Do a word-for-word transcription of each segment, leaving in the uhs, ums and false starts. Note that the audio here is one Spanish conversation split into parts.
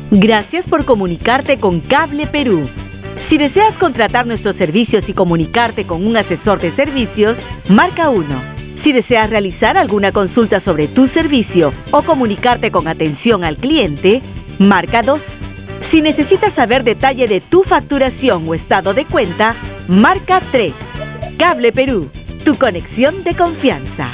Gracias por comunicarte con Cable Perú. Si deseas contratar nuestros servicios y comunicarte con un asesor de servicios, marca uno. Si deseas realizar alguna consulta sobre tu servicio o comunicarte con atención al cliente, marca dos. Si necesitas saber detalle de tu facturación o estado de cuenta, marca tres. Cable Perú, tu conexión de confianza.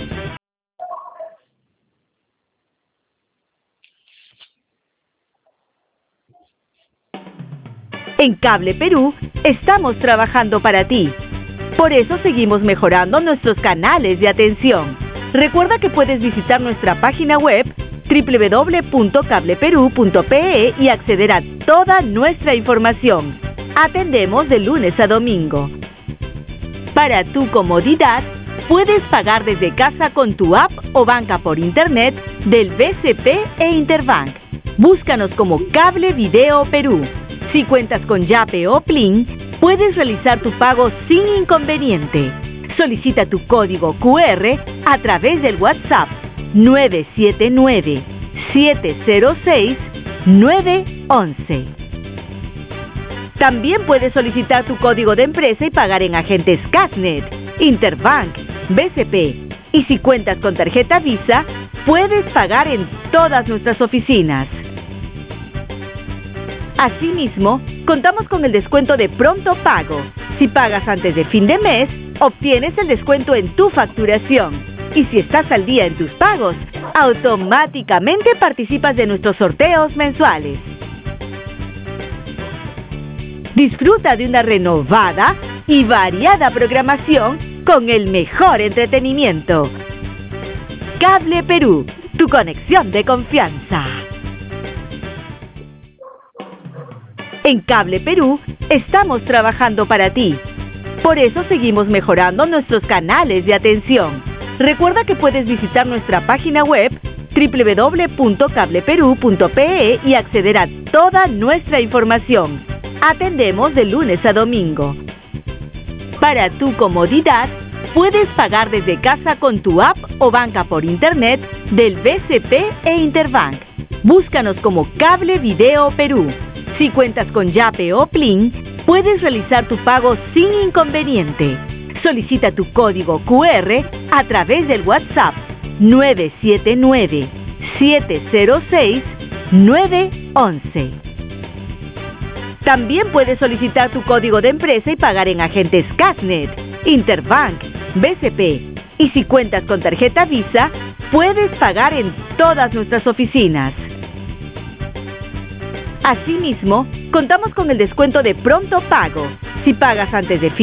En Cable Perú estamos trabajando para ti. Por eso seguimos mejorando nuestros canales de atención. Recuerda que puedes visitar nuestra página web doble u doble u doble u punto cable perú punto pe e y acceder a toda nuestra información. Atendemos de lunes a domingo. Para tu comodidad, puedes pagar desde casa con tu app o banca por internet del B C P e Interbank. Búscanos como Cable Video Perú. Si cuentas con Yape o Plin, puedes realizar tu pago sin inconveniente. Solicita tu código cu erre a través del WhatsApp nueve siete nueve, siete cero seis, nueve once. También puedes solicitar tu código de empresa y pagar en agentes Cashnet, Interbank, B C P. Y si cuentas con tarjeta Visa, puedes pagar en todas nuestras oficinas. Asimismo, contamos con el descuento de pronto pago. Si pagas antes de fin de mes, obtienes el descuento en tu facturación. Y si estás al día en tus pagos, automáticamente participas de nuestros sorteos mensuales. Disfruta de una renovada y variada programación con el mejor entretenimiento. Cable Perú, tu conexión de confianza. En Cable Perú estamos trabajando para ti. Por eso seguimos mejorando nuestros canales de atención. Recuerda que puedes visitar nuestra página web doble u doble u doble u punto cable perú punto pe e y acceder a toda nuestra información. Atendemos de lunes a domingo. Para tu comodidad, puedes pagar desde casa con tu app o banca por internet del B C P e Interbank. Búscanos como Cable Video Perú. Si cuentas con Yape o Plin, puedes realizar tu pago sin inconveniente. Solicita tu código cu erre a través del WhatsApp nueve siete nueve, siete cero seis, nueve once. También puedes solicitar tu código de empresa y pagar en agentes Cashnet, Interbank, B C P. Y si cuentas con tarjeta Visa, puedes pagar en todas nuestras oficinas. Asimismo, contamos con el descuento de pronto pago. Si pagas antes de fin